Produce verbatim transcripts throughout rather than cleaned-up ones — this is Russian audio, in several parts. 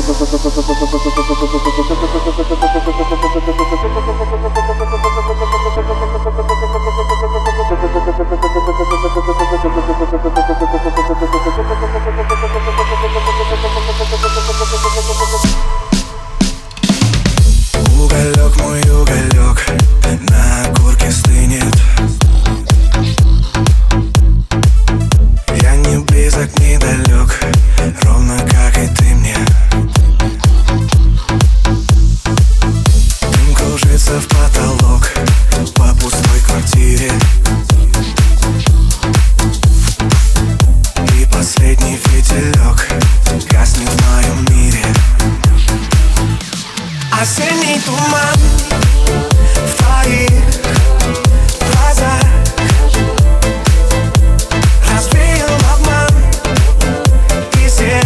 Уголек, мой уголек, на окурке стынет. Я не близок, не далек, ровно как и ты мне. Дым кружится в потолок по пустой квартире. И последний фитилек гаснет в моем мире. Осенний туман в твоих глазах развеял обман и сердце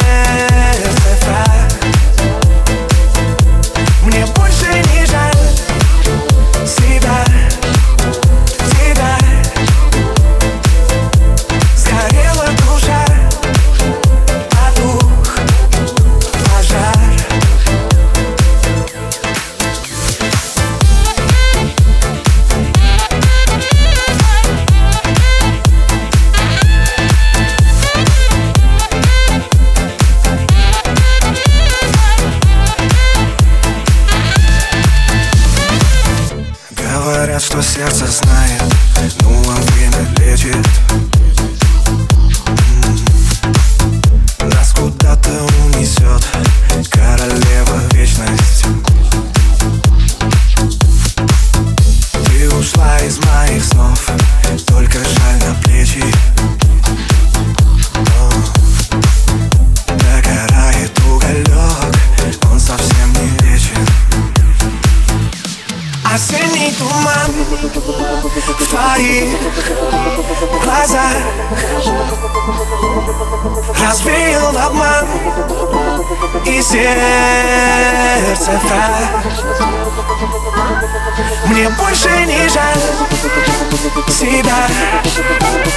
фраг. Мне больше не жаль себя, тебя. Сгорела душа, потух пожар. Говорят, что сердце знает, ну а время лечит. М-м-м. Нас куда-то унесет королева вечность. Ты ушла из моих снов, только жаль на плечи. О, догорает уголек, он совсем не вечен. Осенний туман в твоих глазах развеял обман и сердце фраг. Мне больше не жаль себя.